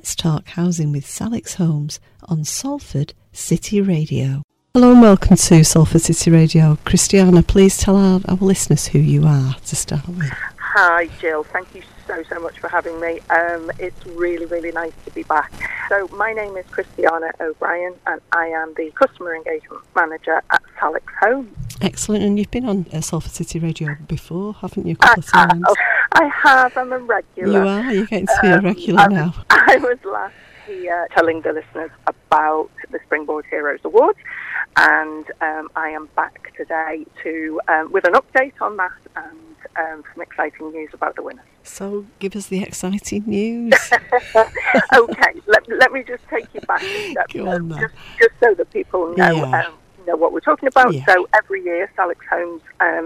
Let's talk housing with Salix Homes on Salford City Radio. Hello and welcome to Salford City Radio. Christiana, please tell our listeners who you are to start with. Hi Jill, thank you so much for having me. It's really nice to be back. So my name is Christiana O'Brien and I am the Customer Engagement Manager at Salix Homes. Excellent, and you've been on Salford City Radio before, haven't you, a couple of times? I have, I'm a regular. You are, you're getting to be a regular now. I was last here telling the listeners about the Springboard Heroes Awards, and I am back today to with an update on that and some exciting news about the winners. So give us the exciting news. Okay, let me just take you back a step. Go on, just so that people know know what we're talking about. Yeah. So every year Salix Homes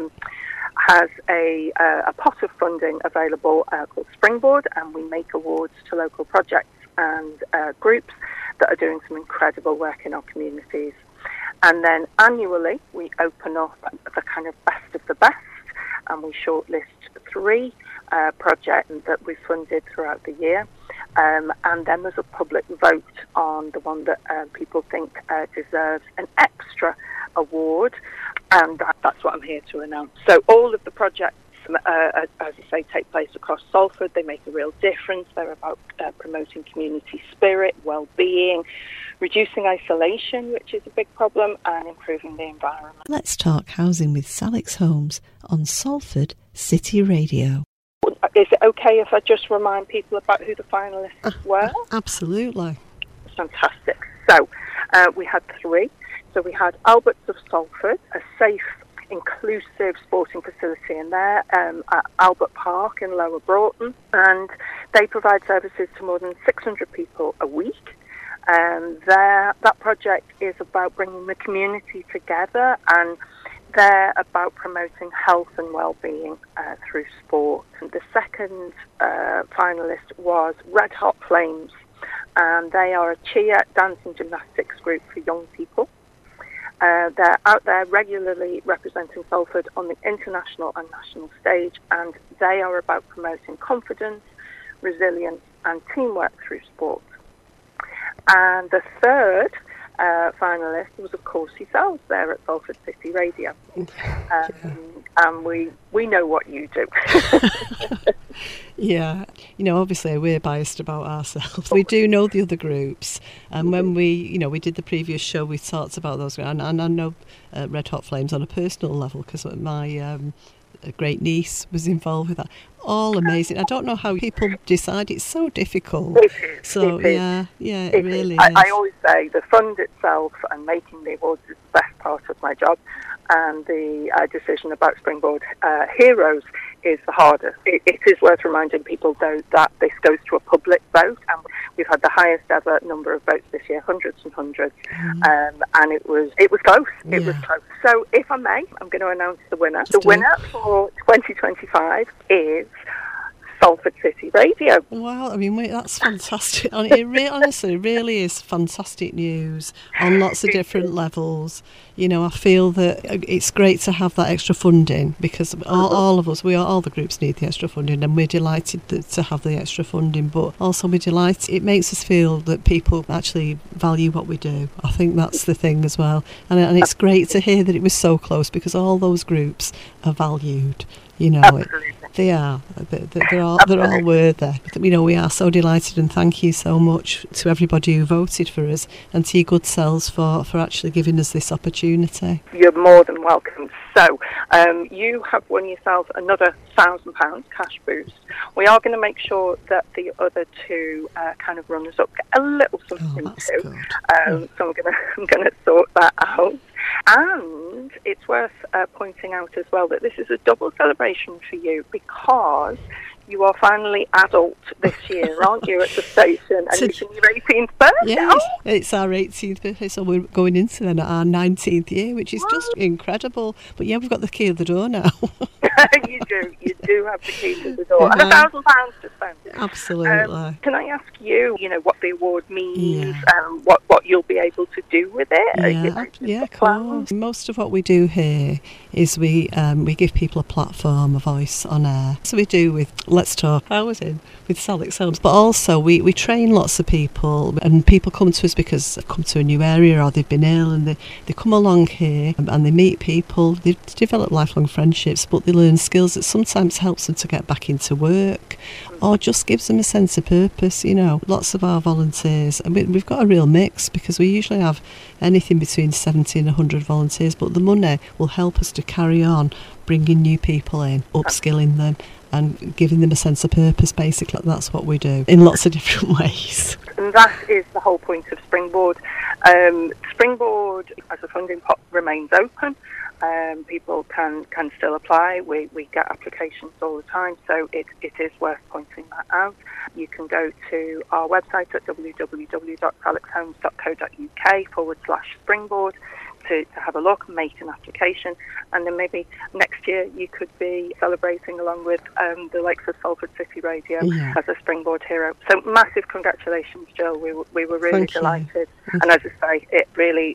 has a pot of funding available called Springboard, and we make awards to local projects and groups that are doing some incredible work in our communities. And then annually we open up the kind of best of the best, and we shortlist 3 projects that we funded throughout the year. And then there's a public vote on the one that people think deserves an extra award, and that's what I'm here to announce. So all of the projects, as I say, take place across Salford. They make a real difference. They're about promoting community spirit, well-being, reducing isolation, which is a big problem, and improving the environment. Let's talk housing with Salix Homes on Salford City Radio. Is it okay if I just remind people about who the finalists were? Absolutely. Fantastic. So we had 3. So we had Alberts of Salford, a safe, inclusive sporting facility in there at Albert Park in Lower Broughton, and they provide services to more than 600 people a week. That project is about bringing the community together, and they're about promoting health and well-being through sport. And the second finalist was Red Hot Flames, and they are a cheer, dance and gymnastics group for young people. They're out there regularly representing Salford on the international and national stage, and they are about promoting confidence, resilience and teamwork through sport. And the third finalist was, of course, yourselves there at Salford City Radio. And we know what you do. Yeah, obviously we're biased about ourselves. We do know the other groups, and when we did the previous show, we talked about those, and I know Red Hot Flames on a personal level because my great niece was involved with that. All amazing. I don't know how people decide. It's so difficult. It is. So it really is. I always say the fund itself and making the awards is the best part of my job, and the decision about Springboard Heroes is the hardest. It is worth reminding people, though, that this goes to a public vote, and we've had the highest ever number of votes this year, hundreds and hundreds, and it was close. It was close. So, if I may, I'm going to announce the winner. The winner for 2025 is Salford City Radio. Wow, that's fantastic. It honestly really is fantastic news on lots of different levels. I feel that it's great to have that extra funding because all of us, all the groups need the extra funding, and we're delighted to have the extra funding, but also we're delighted it makes us feel that people actually value what we do. I think that's the thing as well, and it's great to hear that it was so close because all those groups are valued. They are. They're all worthy. We are so delighted, and thank you so much to everybody who voted for us and to your good selves for actually giving us this opportunity. You're more than welcome. So you have won yourself another £1,000 cash boost. We are going to make sure that the other 2 kind of runners up get a little something too. Good. So I'm going to sort that out. And it's worth pointing out as well that this is a double celebration for you because you are finally adult this year, aren't you, at the station? And it's your 18th birthday. Yes, it's our 18th birthday, so we're going into then our 19th year, which is just incredible. But yeah, we've got the key of the door now. You do have the key to the door. And £1,000 to spend. Absolutely. Can I ask you, what the award means, what you'll be able to do with it? Yeah, of course. Most of what we do here is we give people a platform, a voice on air. So we do with Let's Talk Housing with Salix Homes. But also we train lots of people, and people come to us because they've come to a new area or they've been ill, and they come along here and they meet people, they develop lifelong friendships, but they learn skills that sometimes helps them to get back into work or just gives them a sense of purpose. Lots of our volunteers, and we've got a real mix because we usually have anything between 70 and 100 volunteers, but the money will help us to carry on bringing new people in, upskilling them and giving them a sense of purpose. Basically, that's what we do in lots of different ways. And that is the whole point of Springboard. Springboard as a funding pot remains open. People can still apply. We get applications all the time, so it is worth pointing that out. You can go to our website at www.salixhomes.co.uk/springboard to have a look and make an application, and then maybe next year you could be celebrating along with the likes of Salford City Radio as a Springboard hero. So massive congratulations, Jill. We were really delighted, and as I say, it really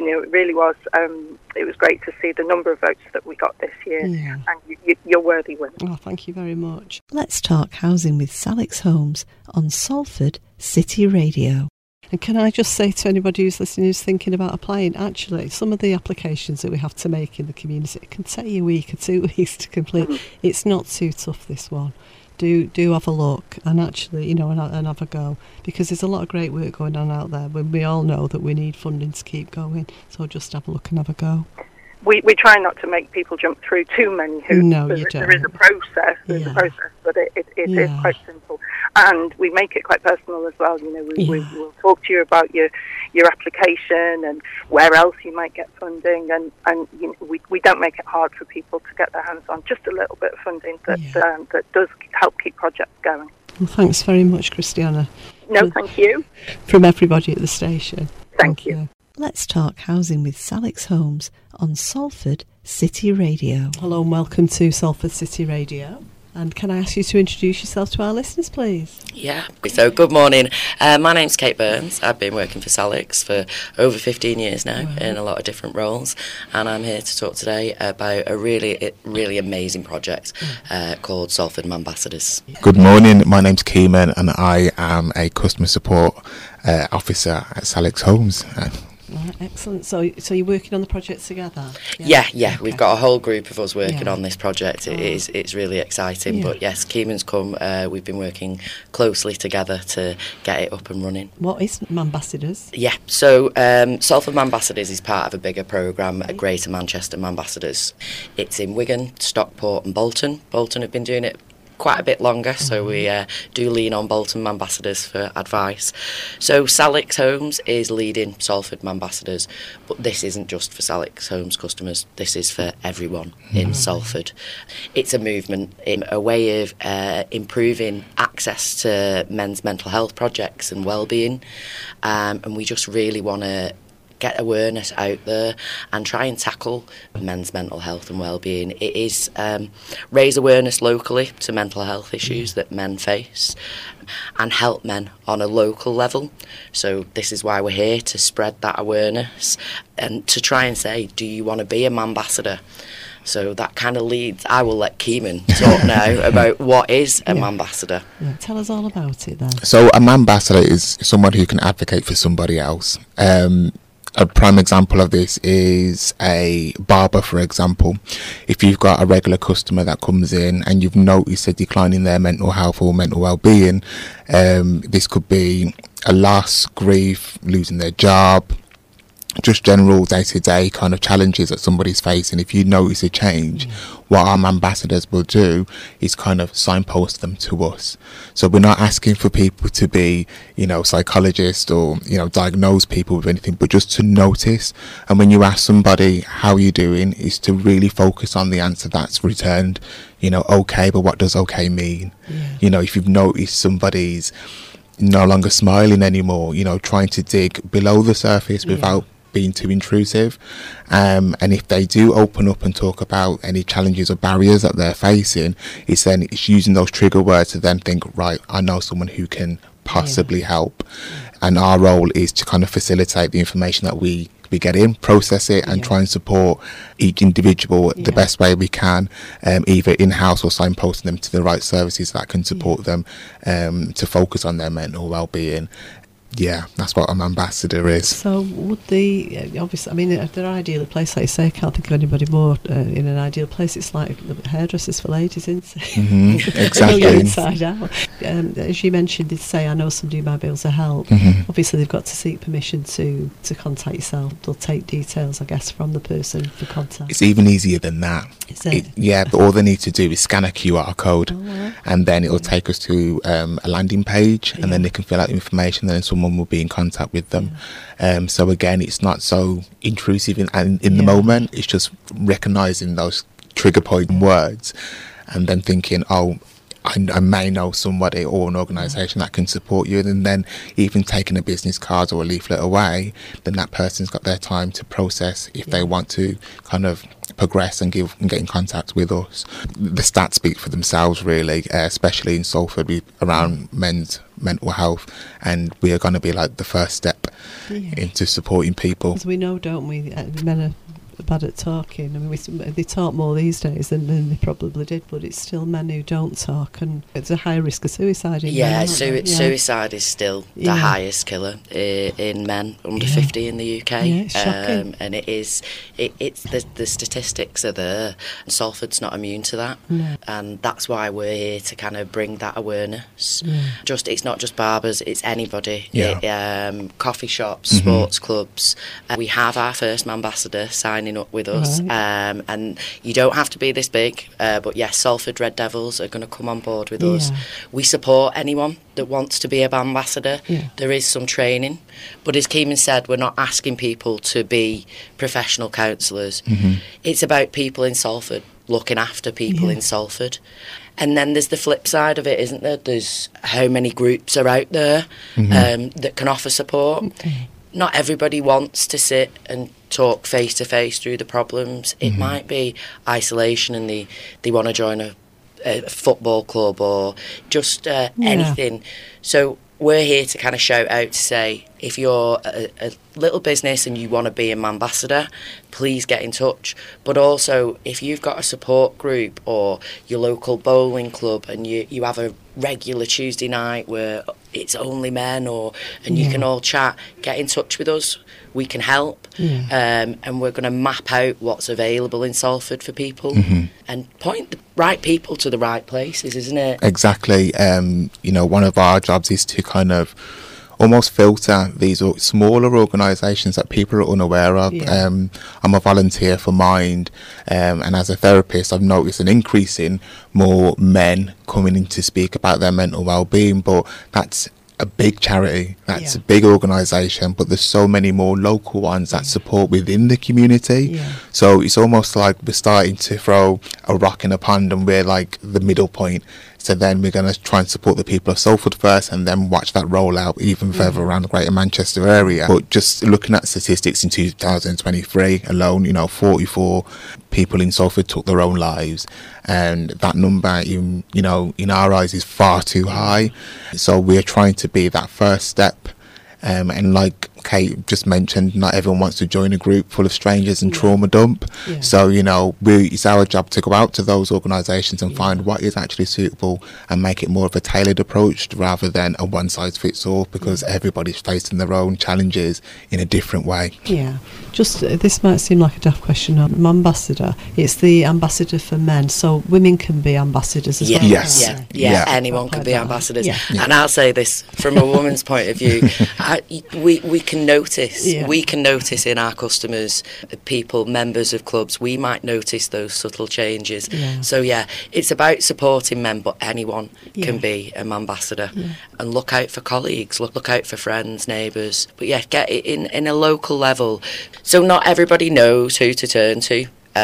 was. It was great to see the number of votes that we got this year, and you're worthy winner. Oh, thank you very much. Let's Talk Housing with Salix Homes on Salford City Radio. And can I just say to anybody who's listening who's thinking about applying, actually, some of the applications that we have to make in the community, it can take you a week or 2 weeks to complete. It's not too tough, this one. Do have a look and actually, and have a go, because there's a lot of great work going on out there when we all know that we need funding to keep going. So just have a look and have a go. We try not to make people jump through too many hoops. No, you don't. There is a process. There's a process, but it is quite simple, and we make it quite personal as well. We'll talk to you about your application and where else you might get funding, and we don't make it hard for people to get their hands on just a little bit of funding that does help keep projects going. Well, thanks very much, Christiana. No, thank you. From everybody at the station. Thank you. Let's Talk Housing with Salix Homes on Salford City Radio. Hello and welcome to Salford City Radio. And can I ask you to introduce yourself to our listeners, please? Yeah, so good morning. My name's Kate Burns. I've been working for Salix for over 15 years now in a lot of different roles, and I'm here to talk today about a really amazing project called Salford Mambassadors. Good morning, my name's Keeman and I am a customer support officer at Salix Homes. Right, excellent. So you're working on the project together? Yeah. Okay. We've got a whole group of us working on this project. It's really exciting. But yes, Keeman's come. We've been working closely together to get it up and running. What is Mambassadors? Yeah, so Salford Mambassadors is part of a bigger programme, Greater Manchester Mambassadors. It's in Wigan, Stockport and Bolton. Bolton have been doing it quite a bit longer, so we do lean on Bolton Mambassadors for advice. So Salix Homes is leading Salford Mambassadors, but this isn't just for Salix Homes customers, this is for everyone in Salford. It's a movement, a way of improving access to men's mental health projects and well-being, and we just really want to get awareness out there and try and tackle men's mental health and well-being. It is raise awareness locally to mental health issues that men face and help men on a local level. So this is why we're here, to spread that awareness and to try and say, do you want to be a Mambassador? So that kind of leads, I will let Keeman talk now about what is a Mambassador. Yeah, tell us all about it then. So a Mambassador is someone who can advocate for somebody else. A prime example of this is a barber, for example. If you've got a regular customer that comes in and you've noticed a decline in their mental health or mental well-being, this could be a loss, grief, losing their job, just general day-to-day kind of challenges that somebody's facing. If you notice a change, what our Mambassadors will do is kind of signpost them to us. So we're not asking for people to be, psychologists or, diagnose people with anything, but just to notice. And when you ask somebody, how are you doing, is to really focus on the answer that's returned. Okay, but what does okay mean? Yeah. If you've noticed somebody's no longer smiling anymore, trying to dig below the surface without being too intrusive, and if they do open up and talk about any challenges or barriers that they're facing, it's using those trigger words to then think, right, I know someone who can possibly help. And our role is to kind of facilitate the information that we we get in, process it, and try and support each individual the best way we can, either in-house or signposting them to the right services that can support them to focus on their mental well-being. Yeah, that's what an ambassador is. So would obviously, I mean, they're ideally placed, like you say, I can't think of anybody more in an ideal place. It's like the hairdressers for ladies, isn't it? Mm-hmm, exactly. Inside out. As you mentioned, did say, I know somebody who might be able to help. Obviously, they've got to seek permission to contact yourself. They'll take details, I guess, from the person for contact. It's even easier than that. Is it? Yeah, but all they need to do is scan a QR code, and then it'll take us to a landing page, and then they can fill out the information, and then someone will be in contact with them. So again, it's not so intrusive in the moment. It's just recognising those trigger point words, and then thinking, oh, I may know somebody or an organisation that can support you, and then even taking a business card or a leaflet away, then that person's got their time to process if they want to kind of progress and get in contact with us. The stats speak for themselves, really, especially in Salford around men's mental health, and we are going to be like the first step into supporting people. Because we know, don't we, men are bad at talking. I mean, they talk more these days than they probably did, but it's still men who don't talk, and it's a higher risk of suicide in men. Suicide is still the highest killer in men under 50 in the UK. It's shocking. And it's the statistics are there, and Salford's not immune to that. No. And that's why we're here to kind of bring that awareness. It's not just barbers, it's anybody. Coffee shops, sports clubs. We have our first ambassador signing up with us, and you don't have to be this big, but yes, Salford Red Devils are going to come on board with us. We support anyone that wants to be an ambassador. There is some training, but as Keeman said, we're not asking people to be professional counsellors. It's about people in Salford looking after people in Salford. And then there's the flip side of it, isn't there? There's how many groups are out there that can offer support. Not everybody wants to sit and talk face to face through the problems. It might be isolation, and they want to join a football club or just anything. So we're here to kind of shout out to say, if you're a little business and you want to be an ambassador, please get in touch. But also, if you've got a support group or your local bowling club, and you have a regular Tuesday night where it's only men, and you can all chat, get in touch with us. We can help, and we're going to map out what's available in Salford for people and point the right people to the right places, isn't it? Exactly. One of our jobs is to kind of almost filter these smaller organisations that people are unaware of. I'm a volunteer for Mind, and as a therapist, I've noticed an increase in more men coming in to speak about their mental well-being, but that's a big charity, that's a big organisation, but there's so many more local ones that support within the community. So it's almost like we're starting to throw a rock in a pond, and we're like the middle point. So then we're going to try and support the people of Salford first, and then watch that roll out even further around the Greater Manchester area. But just looking at statistics in 2023 alone, 44 people in Salford took their own lives, and that number in our eyes is far too high. So we're trying to be that first step, and like Kate just mentioned, not everyone wants to join a group full of strangers and trauma dump. So it's our job to go out to those organisations and find what is actually suitable, and make it more of a tailored approach rather than a one size fits all, because everybody's facing their own challenges in a different way. Just this might seem like a daft question. I'm ambassador, it's the ambassador for men, so women can be ambassadors as well. Anyone can be ambassadors. And I'll say this from a woman's point of view, we can notice in our customers, people, members of clubs, we might notice those subtle changes. So it's about supporting men, but anyone can be an ambassador. And look out for colleagues, look out for friends, neighbours, but get it in a local level. So not everybody knows who to turn to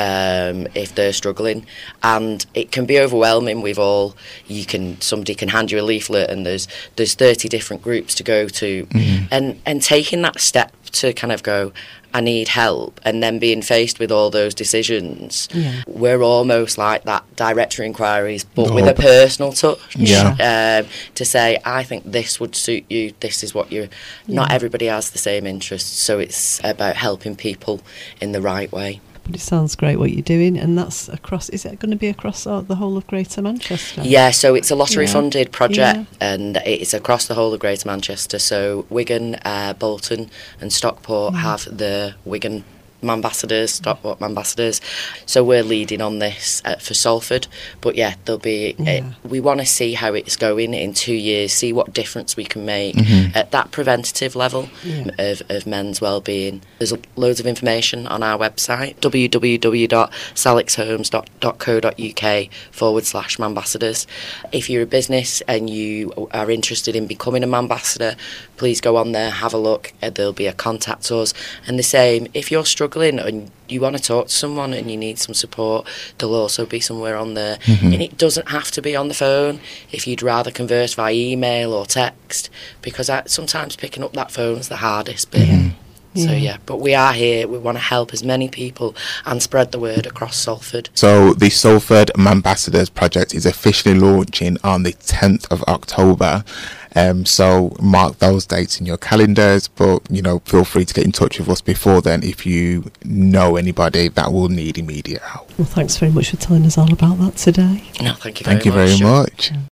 if they're struggling, and it can be overwhelming with somebody can hand you a leaflet, and there's 30 different groups to go to, and taking that step to kind of go, I need help, and then being faced with all those decisions, we're almost like that directory inquiries, but with a personal touch. To say, I think this would suit you, this is what you're... Not everybody has the same interests, so it's about helping people in the right way. But it sounds great what you're doing, and that's across... Is it going to be across the whole of Greater Manchester? Yeah, so it's a lottery-funded project, and it's across the whole of Greater Manchester. So Wigan, Bolton and Stockport have the Wigan Mambassadors, Stockport Mambassadors. So we're leading on this for Salford. But yeah, there'll be... we want to see how it's going in 2 years, see what difference we can make at that preventative level of men's wellbeing. There's loads of information on our website, www.salixhomes.co.uk/Mambassadors. If you're a business and you are interested in becoming a Mambassador, please go on there, have a look. There'll be a contact us. And the same, if you're struggling and you want to talk to someone and you need some support, there'll also be somewhere on there. And it doesn't have to be on the phone if you'd rather converse via email or text, because sometimes picking up that phone is the hardest bit. So but we are here. We want to help as many people and spread the word across Salford. So the Salford Mambassadors project is officially launching on the 10th of October. So mark those dates in your calendars, but feel free to get in touch with us before then if you know anybody that will need immediate help. Well, thanks very much for telling us all about that today. No, thank you very much. Thank you very much.